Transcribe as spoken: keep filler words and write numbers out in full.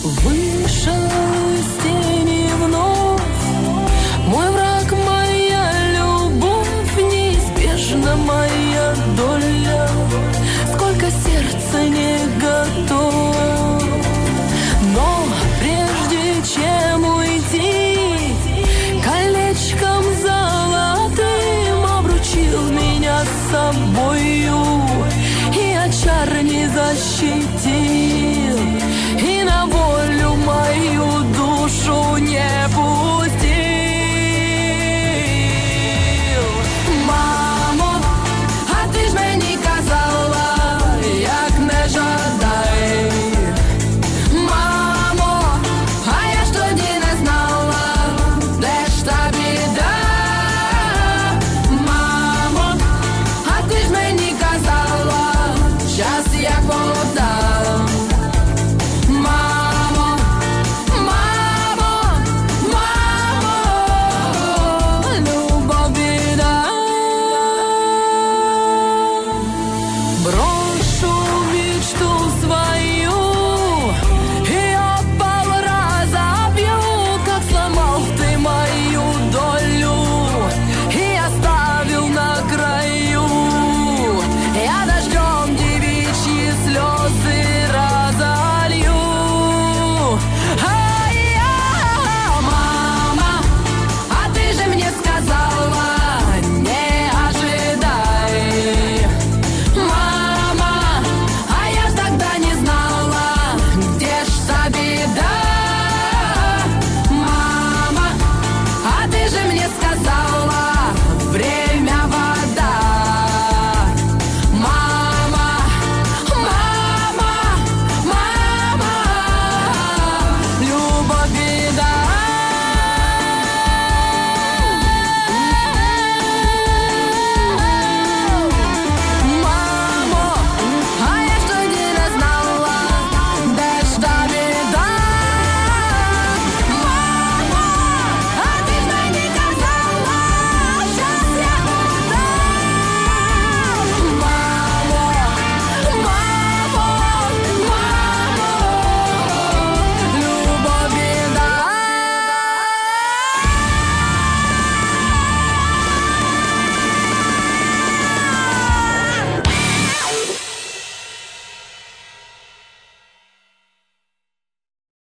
Вышел из тени вновь мой враг, моя любовь, неизбежна моя доля. Сколько сердца не готово, но прежде чем уйти, колечком золотым обручил меня с собою, и от чар не защитить.